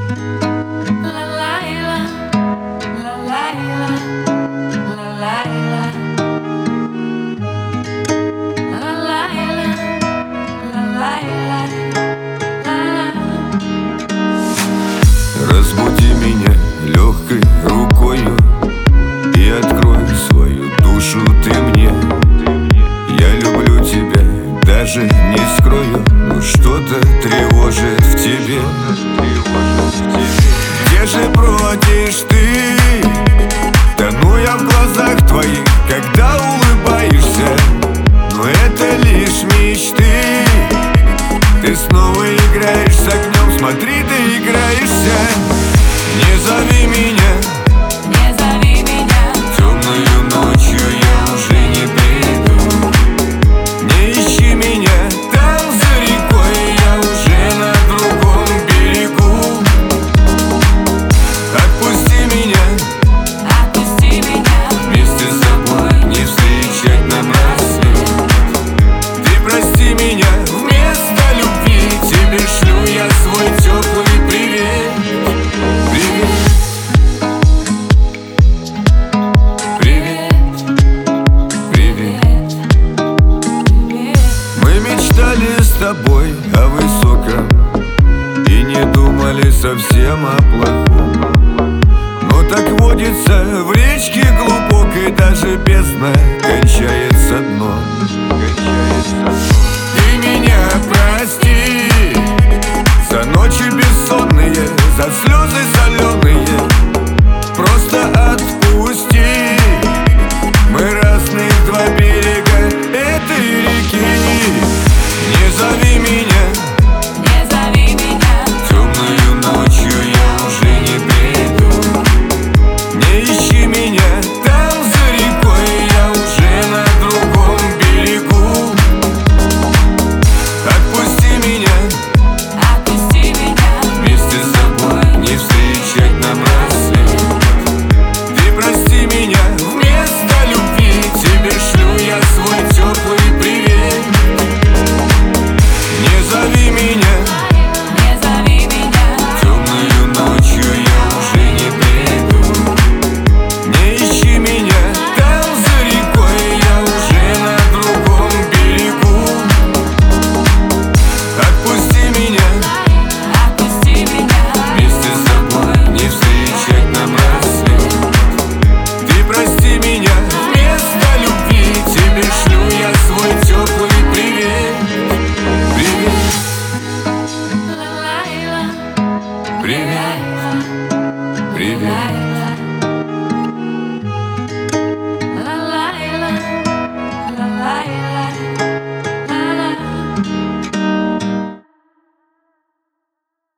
Разбуди меня легкой рукою и открой свою душу ты мне. Я люблю тебя, даже не скрою, но что-то тревожит в тебе. Где же бродишь ты? Тону я в глазах твоих, когда улыбаешься. Но это лишь мечты. Ты снова играешь с огнем, смотри, ты играешься. Не зови меня, не зови меня. темною ночью я уже не приду. Не ищи меня там за рекой, я уже на другом берегу. Отпусти меня, Отпусти меня. вместе с тобой не встречать нам рассвет. Ты прости меня, вместо любви тебе шлю я свой теплый привет. Мы мечтали с тобой о высоком и не думали совсем о плохом. Но так водится в речке глубокой, даже бездна кончается дном. Ты меня прости за ночи бессонные, за слезы соленые. Просто отпусти. Мы разных два берега этой реки. Не зови меня, Не зови меня. темною ночью я уже не приду. Не ищи меня там за рекой, я уже на другом берегу. Отпусти меня, Отпусти меня. вместе с тобой не встречать нам рассвет. Ты прости меня, вместо любви тебе шлю я свой теплый привет. Не зови меня, Не зови меня. темною ночью я уже не приду. Не ищи меня там за рекой, я уже на другом берегу. Отпусти меня, Отпусти меня. вместе с тобой не встречать нам рассвет. Ты прости меня, вместо любви тебе шлю я свой теплый привет. Привет, привет, привет. La la la la la la la la.